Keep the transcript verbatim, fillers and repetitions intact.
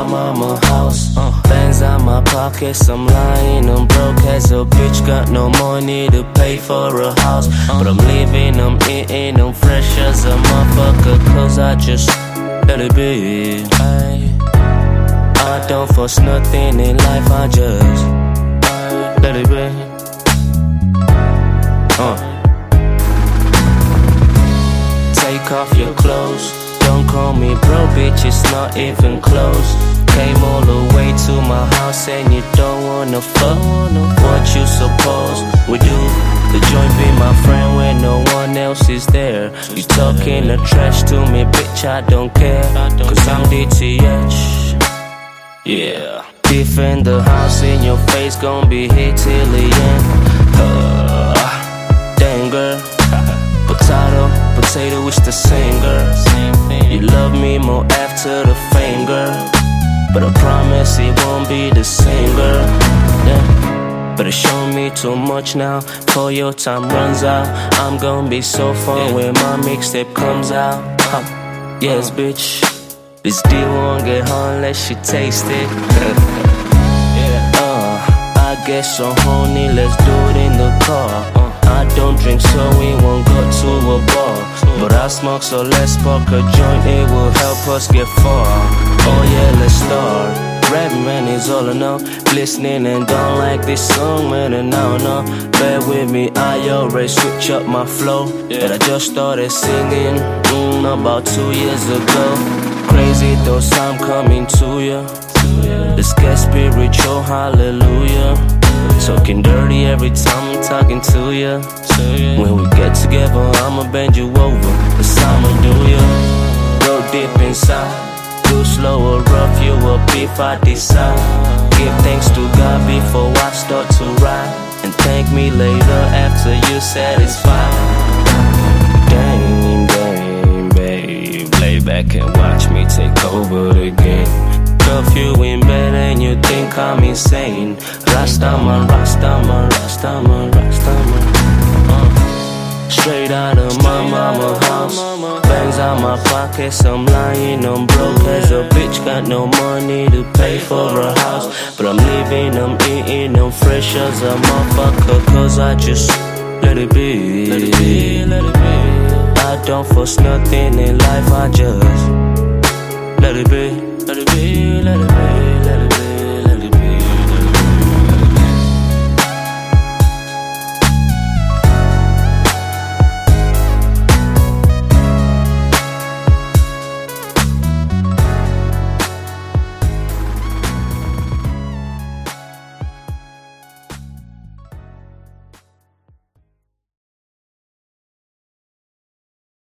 mama house. uh. Bands on my pockets, I'm lying, I'm broke as a bitch. Got no money to pay for a house, uh. but I'm living, I'm eating, I'm fresh as a motherfucker. Cause I just let it be. I, I don't force nothing in life, I just let it be. uh. Take off your clothes, don't call me bro, bitch, it's not even close. Came all the way to my house and you don't wanna fuck. What you suppose we do? The joint be my friend when no one else is there. You talking the trash to me, bitch, I don't care. Cause I'm D T H. Yeah. Defend the house in your face, gon' be hit till the end. uh, Dang girl. Potato, potato, it's the same girl. You love me more after the fame, girl, but I promise it won't be the same, girl. Yeah. But it's shown me too much now, before your time runs out. I'm gonna be so fun when my mixtape comes out. Huh. Yes, bitch, this deal won't get hard unless you taste it. uh, I guess so, honey, let's do it in the car. uh. I don't drink so we won't go to a bar, but I smoke so let's spark a joint, it will help us get far. Oh yeah, let's start. Rap man is all I know. Listening and don't like this song, man, and I don't know. Bear with me, I already switch up my flow, but I just started singing mm, about two years ago. Crazy thoughts, I'm coming to ya. Let's get spiritual, hallelujah. Talking dirty every time I'm talking to ya. When we get together, I'ma bend you over. That's I'ma do ya. Go deep inside, do slow or rough, you up if I decide. Give thanks to God before I start to ride, and thank me later after you're satisfied. Dang, dang, babe, lay back and watch me take over the game. Curfew in bed and you think I'm insane. Rastaman, Rastaman, Rastaman, Rastaman. uh. Straight out of my mama house, bangs on my pockets, I'm lying, I'm broke as a bitch. Got no money to pay for a house, but I'm living, I'm eating, I'm fresh as a motherfucker. Cause I just let it be, let it be, let it be. I don't force nothing in life, I just let it be. Let it be, let it be.